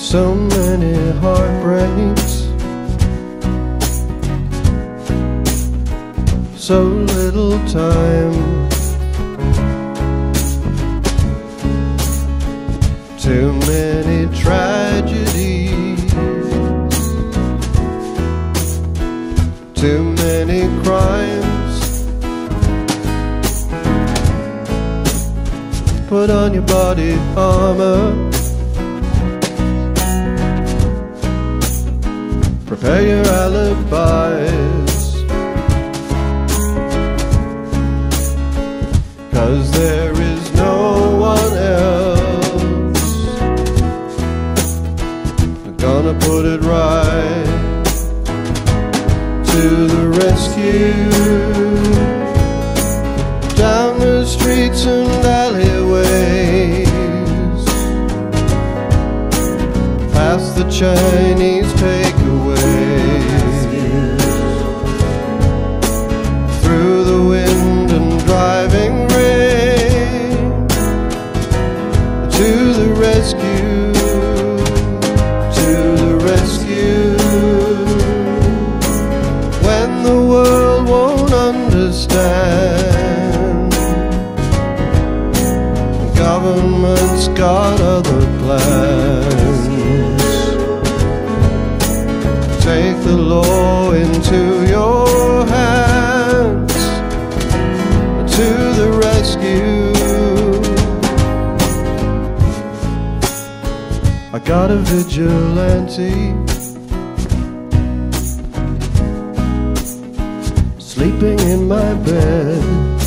So many heartbreaks, so little time. Too many tragedies, too many crimes. Put on your body armor, prepare your alibis, 'cause there is no one else gonna put it right. To the rescue, down the streets and alleyways, past the Chinese takeaways, through the wind and driving rain. To the rescue, to the rescue. When the world won't understand, the government's got other plans. Take the law into your hands. To the rescue, I got a vigilante sleeping in my bed.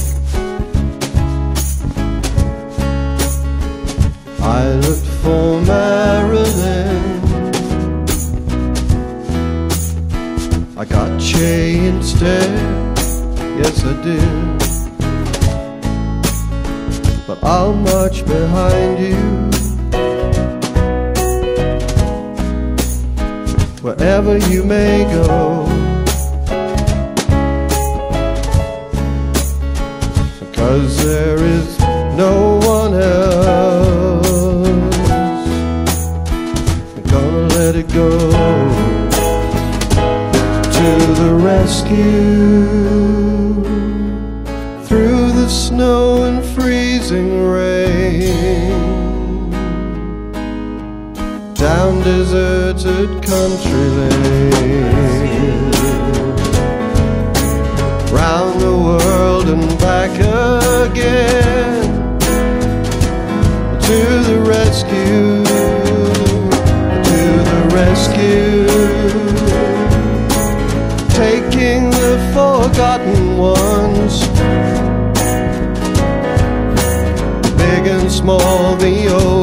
I looked for Marilyn, I got Che instead. Yes, I did. But I'll march behind you wherever you may go. 'Cause there is no one else gonna let it go. To the rescue, through the snow and freezing rain, down deserted country lanes, round the world and back again. To the rescue, to the rescue. Taking the forgotten ones, big and small, the old